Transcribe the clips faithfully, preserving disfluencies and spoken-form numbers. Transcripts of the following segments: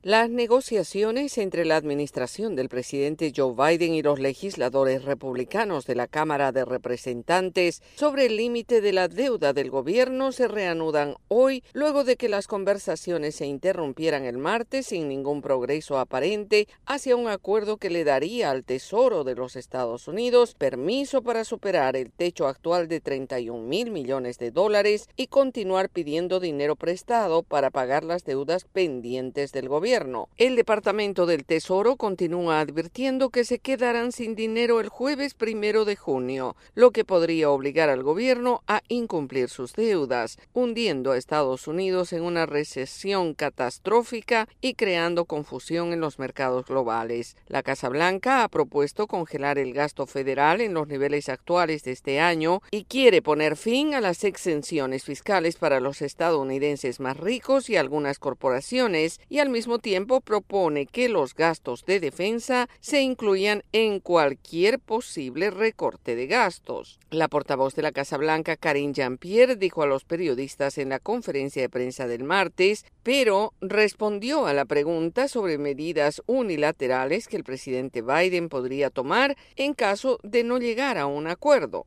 Las negociaciones entre la administración del presidente Joe Biden y los legisladores republicanos de la Cámara de Representantes sobre el límite de la deuda del gobierno se reanudan hoy, luego de que las conversaciones se interrumpieran el martes sin ningún progreso aparente hacia un acuerdo que le daría al Tesoro de los Estados Unidos permiso para superar el techo actual de treinta y un mil millones de dólares y continuar pidiendo dinero prestado para pagar las deudas pendientes del gobierno. El Departamento del Tesoro continúa advirtiendo que se quedarán sin dinero el jueves primero de junio, lo que podría obligar al gobierno a incumplir sus deudas, hundiendo a Estados Unidos en una recesión catastrófica y creando confusión en los mercados globales. La Casa Blanca ha propuesto congelar el gasto federal en los niveles actuales de este año y quiere poner fin a las exenciones fiscales para los estadounidenses más ricos y algunas corporaciones, y al mismo tiempo propone que los gastos de defensa se incluyan en cualquier posible recorte de gastos. La portavoz de la Casa Blanca, Karine Jean-Pierre, dijo a los periodistas en la conferencia de prensa del martes, pero respondió a la pregunta sobre medidas unilaterales que el presidente Biden podría tomar en caso de no llegar a un acuerdo.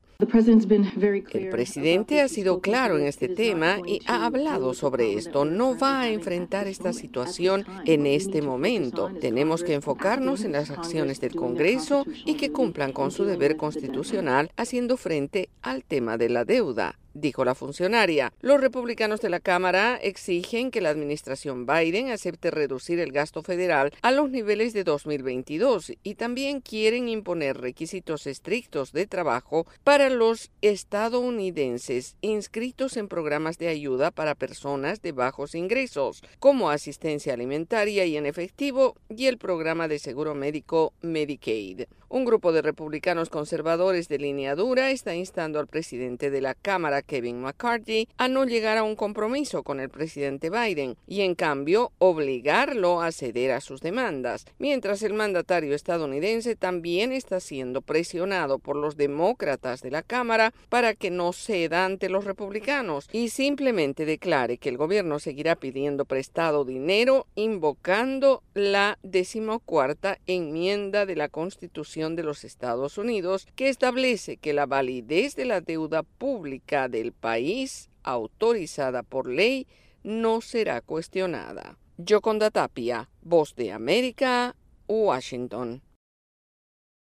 El presidente ha sido claro en este tema y ha hablado sobre esto. No va a enfrentar esta situación en este momento. Tenemos que enfocarnos en las acciones del Congreso y que cumplan con su deber constitucional haciendo frente al tema de la deuda, dijo la funcionaria. Los republicanos de la Cámara exigen que la administración Biden acepte reducir el gasto federal a los niveles de dos mil veintidós y también quieren imponer requisitos estrictos de trabajo para los estadounidenses inscritos en programas de ayuda para personas de bajos ingresos, como asistencia alimentaria y en efectivo y el programa de seguro médico Medicaid. Un grupo de republicanos conservadores de línea dura está instando al presidente de la Cámara, Kevin McCarthy, a no llegar a un compromiso con el presidente Biden y, en cambio, obligarlo a ceder a sus demandas, mientras el mandatario estadounidense también está siendo presionado por los demócratas de la Cámara para que no ceda ante los republicanos y simplemente declare que el gobierno seguirá pidiendo prestado dinero, invocando la decimocuarta enmienda de la Constitución de los Estados Unidos, que establece que la validez de la deuda pública del país, autorizada por ley, no será cuestionada. Yoconda Tapia, Voz de América, Washington.